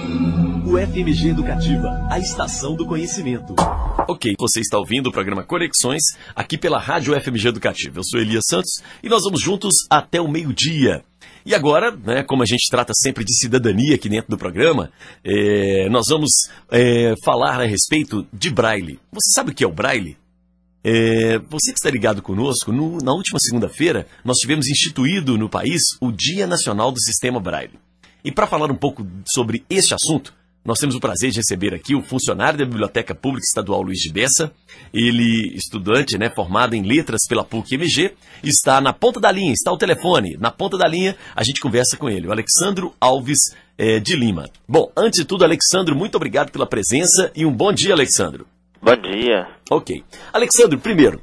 UFMG Educativa, a estação do conhecimento. Ok, você está ouvindo o programa Conexões, aqui pela Rádio UFMG Educativa. Eu sou Elias Santos e nós vamos juntos até o meio-dia. E agora, né, como a gente trata sempre de cidadania aqui dentro do programa, nós vamos falar a respeito de Braille. Você sabe o que é o Braille? Você que está ligado conosco, na última segunda-feira, nós tivemos instituído no país o Dia Nacional do Sistema Braille. E para falar um pouco sobre este assunto, nós temos o prazer de receber aqui o funcionário da Biblioteca Pública Estadual Luiz de Bessa. Ele, estudante, né, formado em letras pela PUC-MG, está na ponta da linha, está ao telefone. Na ponta da linha, a gente conversa com ele, o Alexandro Alves de Lima. Bom, antes de tudo, Alexandro, muito obrigado pela presença e um bom dia, Alexandro. Bom dia. Ok. Alexandro, primeiro,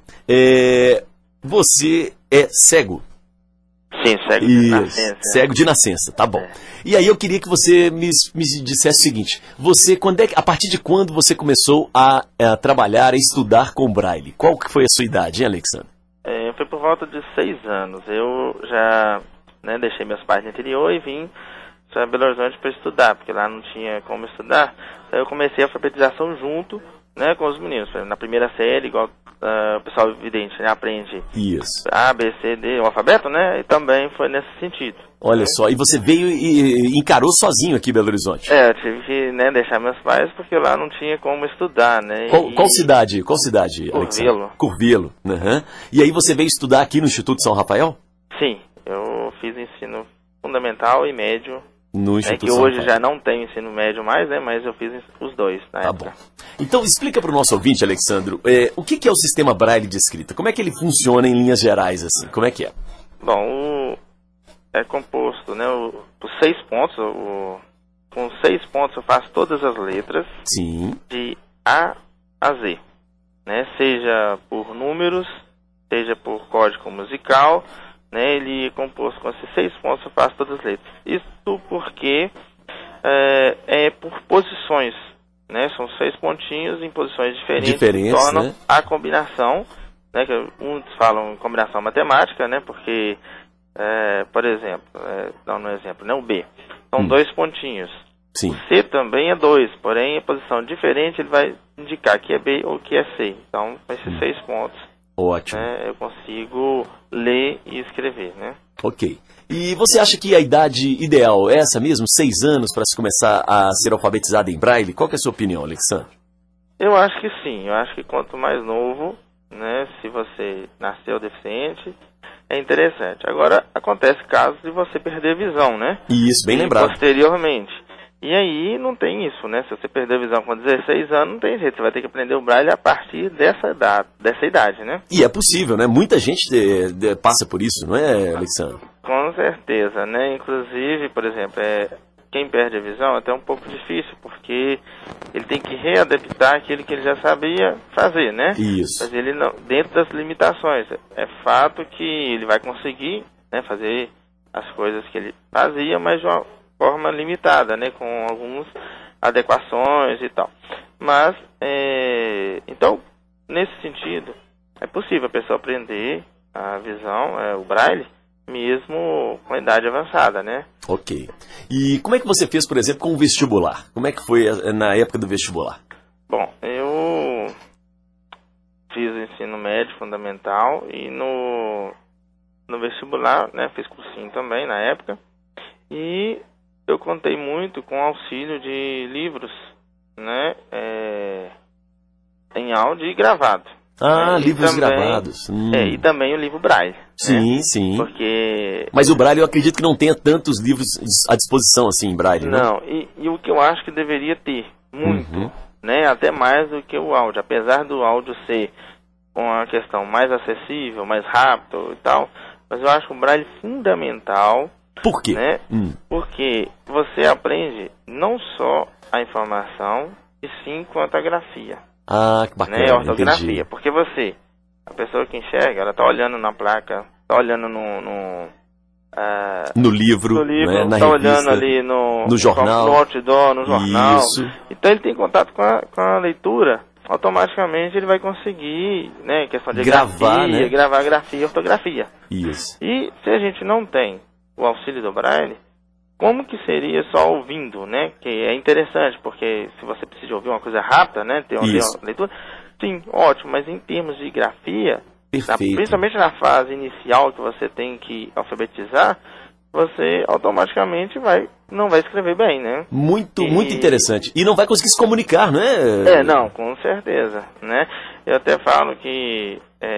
você é cego? Sim, cego de nascença. Cego de nascença, tá bom. E aí eu queria que você me dissesse o seguinte, a partir de quando você começou a trabalhar, a estudar com Braille? Qual que foi a sua idade, hein, Alexandre? Foi por volta de 6 anos. Eu já deixei meus pais no interior e vim para Belo Horizonte para estudar, porque lá não tinha como estudar. Então eu comecei a alfabetização junto, né, com os meninos. Na primeira série, igual o pessoal vidente, né, aprende isso. A, B, C, D, o alfabeto, né? E também foi nesse sentido. Olha só, e você veio e encarou sozinho aqui em Belo Horizonte? Eu tive que deixar meus pais, porque lá não tinha como estudar, né? Qual cidade, Curvelo. Curvelo. Uhum. E aí você veio estudar aqui no Instituto São Rafael? Sim, eu fiz ensino fundamental e médio. No Instituto que São hoje Rafael. Já não tenho ensino médio mais, né? Mas eu fiz os dois na época. Bom. Então explica para o nosso ouvinte, Alexandro, o que é o sistema Braille de escrita? Como é que ele funciona em linhas gerais, assim? Como é que é? Bom, é composto, né, por 6 pontos. Com 6 pontos eu faço todas as letras. Sim. De A a Z, né? Seja por números, seja por código musical, né? Ele é composto com esses 6 pontos, eu faço todas as letras. Isso porque é por posições, né? São 6 pontinhos em posições diferentes que tornam, né, a combinação, né? Que uns falam combinação matemática, né? Porque, por exemplo, dando um exemplo, né? O B são 2 pontinhos. Sim. O C também é 2, porém, em posição diferente ele vai indicar que é B ou que é C. Então, com esses 6 pontos, ótimo, né, eu consigo ler e escrever, né? Ok. E você acha que a idade ideal é essa mesmo? 6 anos para se começar a ser alfabetizado em Braille? Qual que é a sua opinião, Alexandre? Eu acho que sim. Eu acho que quanto mais novo, né, se você nasceu deficiente, é interessante. Agora, acontece casos de você perder visão, né? Isso, bem lembrado. Posteriormente. E aí não tem isso, né? Se você perder a visão com 16 anos, não tem jeito. Você vai ter que aprender o Braille a partir dessa idade, né? E é possível, né? Muita gente passa por isso, não é, Alexandre? Com certeza, né? Inclusive, por exemplo, quem perde a visão é até um pouco difícil, porque ele tem que readaptar aquilo que ele já sabia fazer, né? Isso. Mas ele não, dentro das limitações. É fato que ele vai conseguir, né, fazer as coisas que ele fazia, mas de uma forma limitada, né, com algumas adequações e tal. Mas, então, nesse sentido, é possível a pessoa aprender a visão, o Braille, mesmo com a idade avançada, né? Ok. E como é que você fez, por exemplo, com o vestibular? Como é que foi na época do vestibular? Bom, eu fiz o ensino médio fundamental e no vestibular, né, fiz cursinho também na época, e eu contei muito com o auxílio de livros, né, em áudio e gravado. Livros também, gravados. E também o livro Braille. Sim, né? sim. Porque... Mas o Braille eu acredito que não tenha tantos livros à disposição assim em Braille, né? Não, e o que eu acho que deveria ter, muito, né, até mais do que o áudio. Apesar do áudio ser uma questão mais acessível, mais rápido e tal, mas eu acho o Braille fundamental. Por quê? Né? Porque você aprende não só a informação, e sim quanto a grafia. Ah, que bacana, né? A ortografia. Entendi. Porque a pessoa que enxerga, ela está olhando na placa, está olhando no livro, né? Na está revista, olhando ali no jornal, no outdoor, no jornal. Isso. Então ele tem contato com a leitura, automaticamente ele vai conseguir, né, questão de gravar, grafia, né? gravar grafia e ortografia. Isso. E se a gente não tem o auxílio do Braille, como que seria só ouvindo, né? Que é interessante, porque se você precisa ouvir uma coisa rápida, né? Ter uma leitura, sim, ótimo, mas em termos de grafia, principalmente na fase inicial que você tem que alfabetizar, você automaticamente não vai escrever bem, né? Muito interessante. E não vai conseguir se comunicar, não é? Não, com certeza, né? Eu até falo que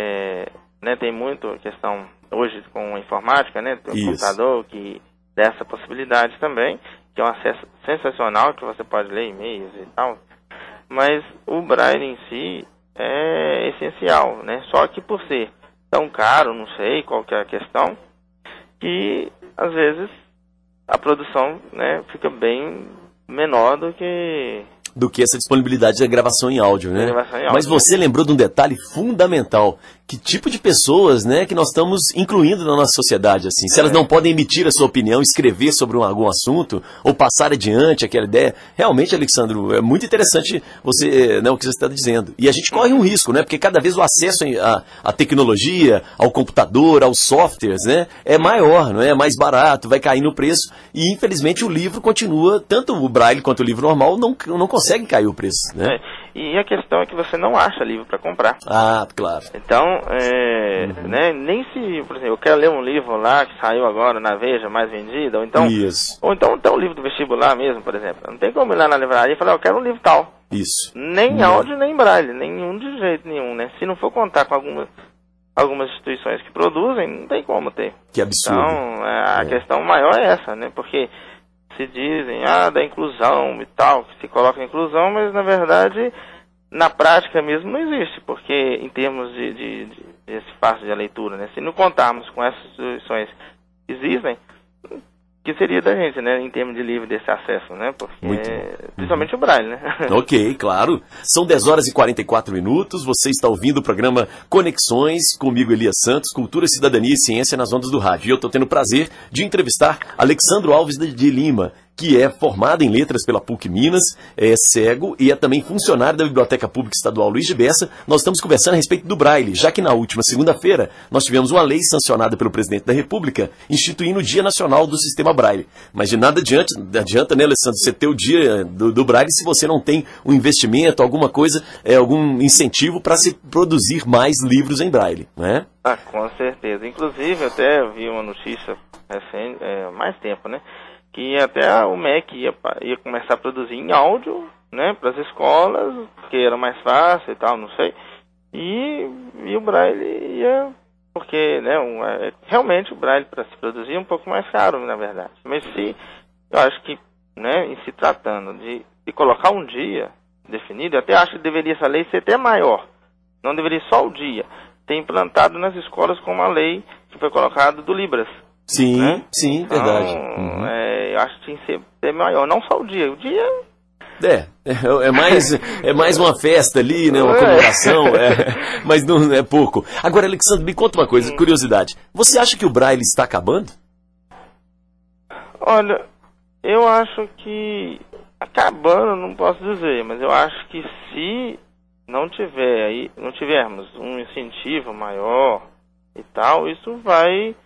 né, tem muito questão hoje com a informática, né? Tem um computador que dá essa possibilidade também, que é um acesso sensacional, que você pode ler e-mails e tal. Mas o Braille em si é essencial, né? Só que por ser tão caro, não sei qual que é a questão, que às vezes a produção, né, fica bem menor do que essa disponibilidade da gravação em áudio, né? Mas você lembrou de um detalhe fundamental. Que tipo de pessoas, né, que nós estamos incluindo na nossa sociedade, assim? Se elas não podem emitir a sua opinião, escrever sobre algum assunto, ou passar adiante aquela ideia. Realmente, Alexandro, é muito interessante você, né, o que você está dizendo. E a gente corre um risco, né? Porque cada vez o acesso à tecnologia, ao computador, aos softwares, né, é maior, não é? É mais barato, vai cair no preço. E, infelizmente, o livro continua, tanto o Braille quanto o livro normal, não conseguem cair o preço, né? E a questão é que você não acha livro para comprar. Ah, claro. Então, né, nem se, por exemplo, eu quero ler um livro lá que saiu agora na Veja, mais vendido, ou então tem um livro do vestibular mesmo, por exemplo. Não tem como ir lá na livraria e falar, eu quero um livro tal. Isso. Nem áudio, nem Braille, nenhum de jeito nenhum, né? Se não for contar com algumas instituições que produzem, não tem como ter. Que absurdo. Então, a questão maior é essa, né? Porque se dizem, da inclusão e tal, que se coloca inclusão, mas na verdade, na prática mesmo não existe, porque em termos de espaço de leitura, né, se não contarmos com essas instituições que existem, que seria da gente, né, em termos de livre desse acesso, né, porque principalmente o Braille, né. Ok, claro. São 10 horas e 44 minutos, você está ouvindo o programa Conexões, comigo Elias Santos, Cultura, Cidadania e Ciência nas ondas do rádio. E eu estou tendo o prazer de entrevistar Alexandro Alves de Lima, que é formado em letras pela PUC Minas, é cego e é também funcionário da Biblioteca Pública Estadual Luiz de Bessa. Nós estamos conversando a respeito do Braille, já que na última segunda-feira nós tivemos uma lei sancionada pelo Presidente da República, instituindo o Dia Nacional do Sistema Braille. Mas de nada adianta, né, Alessandro, você ter o Dia do Braille se você não tem um investimento, alguma coisa, algum incentivo para se produzir mais livros em Braille, né? Com certeza. Inclusive, eu até vi uma notícia recente, mais tempo, né? Que até o MEC ia começar a produzir em áudio, né, para as escolas, que era mais fácil e tal, não sei. E o Braille ia, porque, né, realmente o Braille para se produzir é um pouco mais caro, na verdade. Mas eu acho que, né, em se tratando de colocar um dia definido, eu até acho que deveria essa lei ser até maior. Não deveria só o dia. Ter implantado nas escolas como a lei que foi colocada do Libras. Sim, né? Sim, verdade. Então, eu acho que tinha que ser maior, não só o dia. O dia... É mais uma festa ali, né? Uma comemoração, mas não é pouco. Agora, Alexandre, me conta uma coisa, curiosidade. Você acha que o Braille está acabando? Olha, eu acho que acabando, não posso dizer, mas eu acho que se não tivermos um incentivo maior e tal, isso vai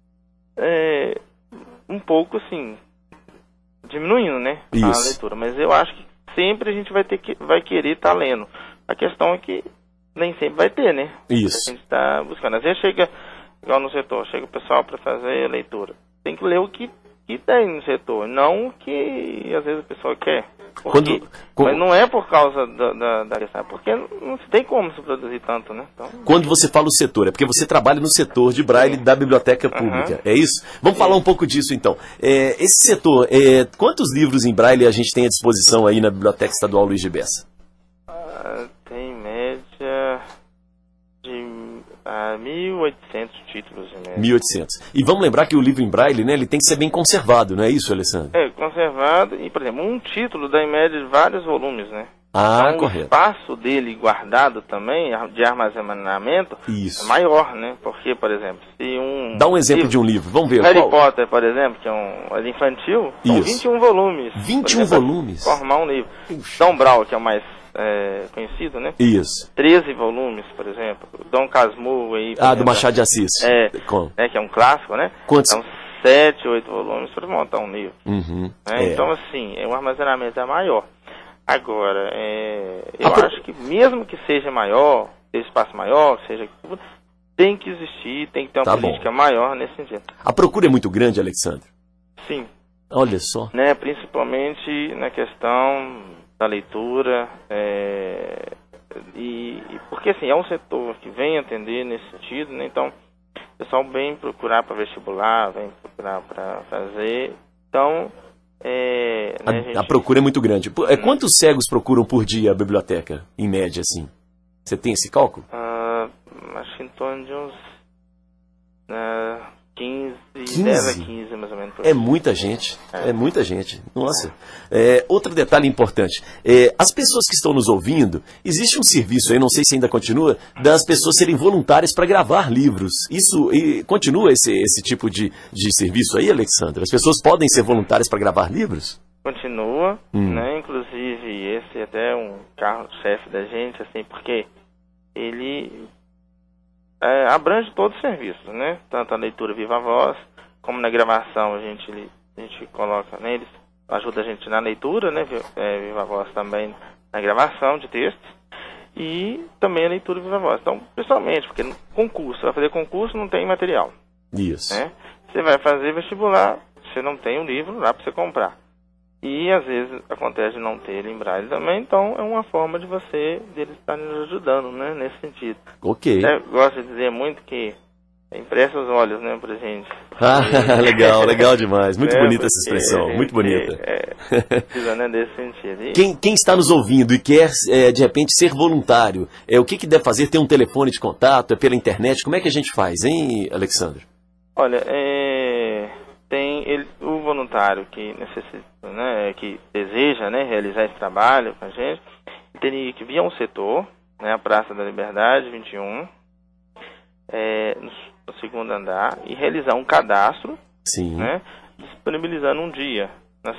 um pouco assim diminuindo, né, a leitura, mas eu acho que sempre a gente vai querer estar lendo. A questão é que nem sempre vai ter, né? Isso. A gente está buscando. Às vezes chega, igual no setor, chega o pessoal para fazer a leitura. Tem que ler o que tem no setor, não o que às vezes a pessoa quer. Mas não é por causa da questão, porque não tem como se produzir tanto, né? Então... Quando você fala o setor, é porque você trabalha no setor de Braille da Biblioteca Pública, é isso? Vamos falar um pouco disso, então. Esse setor, quantos livros em Braille a gente tem à disposição aí na Biblioteca Estadual Luiz de Bessa? Tem média de 1.800 títulos. Né? 1.800. E vamos lembrar que o livro em Braille, né, ele tem que ser bem conservado, não é isso, Alessandro? Conservado e, por exemplo, um título dá em média de vários volumes, né? Então, correto. O espaço dele guardado também, de armazenamento, isso. É maior, né? Porque, por exemplo, Dá um exemplo de um livro, vamos ver. Harry Potter, por exemplo, que é um infantil, são 21 volumes. 21 volumes? Formar um livro. Dom Brown, que é o mais conhecido, né? Isso. 13 volumes, por exemplo. Dom Casmurro aí. Do Machado de Assis. que é um clássico, né? Quantos? Então, 7, 8 volumes para montar um livro. Né? Então, assim, o armazenamento é maior. Agora, eu acho que mesmo que seja maior, esse espaço maior, seja, tem que existir, tem que ter uma política maior nesse sentido. A procura é muito grande, Alexandre? Sim. Olha só. Né, principalmente na questão da leitura, porque assim, é um setor que vem atender nesse sentido, né, então o pessoal vem procurar para vestibular, vem procurar para fazer, então... a procura é muito grande. Quantos cegos procuram por dia a biblioteca, em média, assim? Você tem esse cálculo? Acho que em torno de uns 10 a 15, mais ou menos. É muita gente, é muita gente. Nossa. Outro detalhe importante, as pessoas que estão nos ouvindo, existe um serviço aí, não sei se ainda continua, das pessoas serem voluntárias para gravar livros. Isso continua esse tipo de serviço aí, Alexandre? As pessoas podem ser voluntárias para gravar livros? Continua, né? Inclusive esse até é um carro-chefe da gente, assim, porque ele abrange todos os serviços, né? Tanto a leitura viva voz, como na gravação a gente coloca, né? Eles ajudam a gente na leitura, né? Viva voz também na gravação de textos e também a leitura viva voz. Então, principalmente, porque concurso, vai fazer concurso, não tem material. Isso. Né? Você vai fazer vestibular, você não tem um livro lá para você comprar. E às vezes acontece de não ter em braille também, então é uma forma de deles estarem nos ajudando, né, nesse sentido. Ok. Eu gosto de dizer muito que empresta os olhos, né, pra gente. Legal demais. Muito bonita essa expressão, muito bonita. Precisa, né, desse sentido. Quem está nos ouvindo e quer, de repente, ser voluntário, o que deve fazer? Tem um telefone de contato? É pela internet? Como é que a gente faz, hein, Alexandre? Olha, tem o voluntário que necessita, né, que deseja, né, realizar esse trabalho com a gente, teria que vir a um setor, né, a Praça da Liberdade 21, no segundo andar, e realizar um cadastro, sim, né, disponibilizando um dia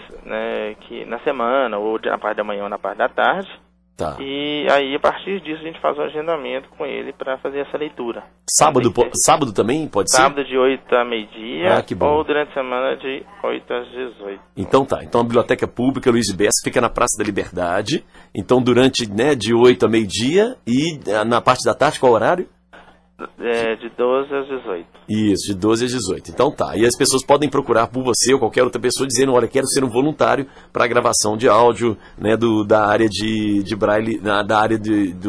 na semana, ou na parte da manhã ou na parte da tarde. Tá. E aí, a partir disso, a gente faz um agendamento com ele para fazer essa leitura. Sábado também pode ser? Sábado de 8 a meio-dia, que bom. ou durante a semana de 8 às 18. Então tá. Então a Biblioteca Pública Luiz de Bessa fica na Praça da Liberdade. Então durante, de 8 a meio-dia e na parte da tarde, qual horário? De 12 às 18. Isso, de 12 às 18. Então tá. E as pessoas podem procurar por você ou qualquer outra pessoa dizendo, olha, quero ser um voluntário para a gravação de áudio, né, da área de Braille, da área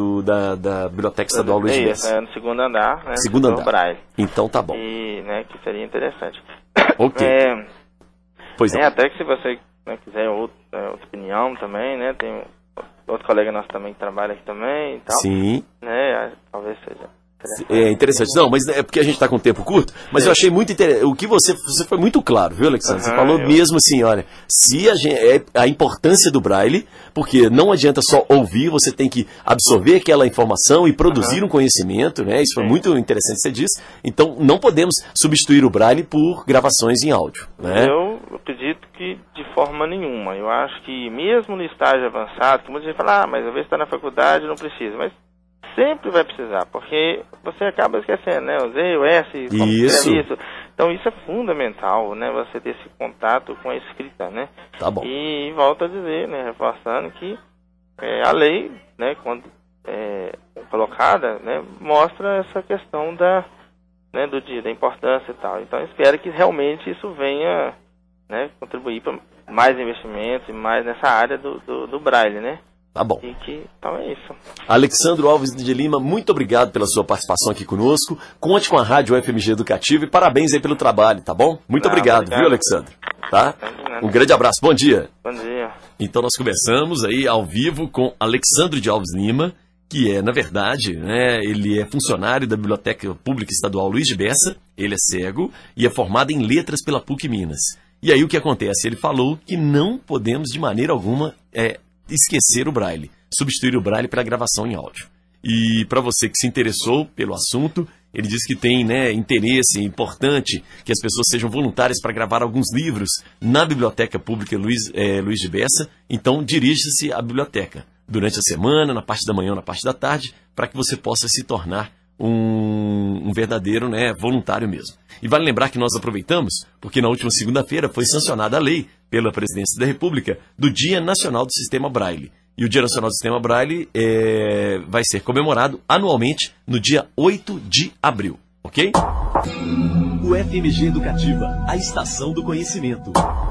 da Biblioteca Estadual Luiz de Bessa. No segundo andar, né? Segundo andar. Braille. Então tá bom. E, né, que seria interessante. Ok. Pois não. Até que se você quiser outra opinião também, né, tem outro colega nosso também que trabalha aqui também e tal. Sim. Né, talvez seja... É interessante. Não, mas é porque a gente está com tempo curto, mas eu achei muito interessante. O que você foi muito claro, viu, Alexandre? Você falou mesmo assim, olha, se a importância do Braille, porque não adianta só ouvir, você tem que absorver aquela informação e produzir um conhecimento, né? Isso foi muito interessante que você disse. Então, não podemos substituir o Braille por gravações em áudio, né? Eu acredito que de forma nenhuma. Eu acho que mesmo no estágio avançado, que muita gente fala, mas às vezes está na faculdade não precisa, mas sempre vai precisar, porque você acaba esquecendo, né? O Z, o S, isso. Então isso é fundamental, né? Você ter esse contato com a escrita, né? Tá bom. E volto a dizer, né? Reforçando que a lei, né? Quando colocada, né? Mostra essa questão da importância e tal. Então espero que realmente isso venha, né? Contribuir para mais investimentos e mais nessa área do Braille, né? Tá bom. Então é isso. Alexandre Alves de Lima, muito obrigado pela sua participação aqui conosco. Conte com a Rádio FMG Educativa e parabéns aí pelo trabalho, tá bom? Muito obrigado, viu, Alexandre? Tá? Um grande abraço, bom dia. Bom dia. Então nós conversamos aí ao vivo com Alexandre de Alves Lima, que na verdade, né, ele é funcionário da Biblioteca Pública Estadual Luiz de Bessa, ele é cego e é formado em letras pela PUC Minas. E aí o que acontece? Ele falou que não podemos de maneira alguma esquecer o Braille, substituir o Braille pela gravação em áudio. E para você que se interessou pelo assunto, ele diz que tem, né, interesse importante que as pessoas sejam voluntárias para gravar alguns livros na Biblioteca Pública Luiz de Bessa. Então dirija-se à biblioteca durante a semana, na parte da manhã ou na parte da tarde, para que você possa se tornar um verdadeiro, né, voluntário mesmo. E vale lembrar que nós aproveitamos, porque na última segunda-feira foi sancionada a lei pela Presidência da República do Dia Nacional do Sistema Braille. E o Dia Nacional do Sistema Braille vai ser comemorado anualmente no dia 8 de abril, ok? O FMG Educativa, a estação do conhecimento.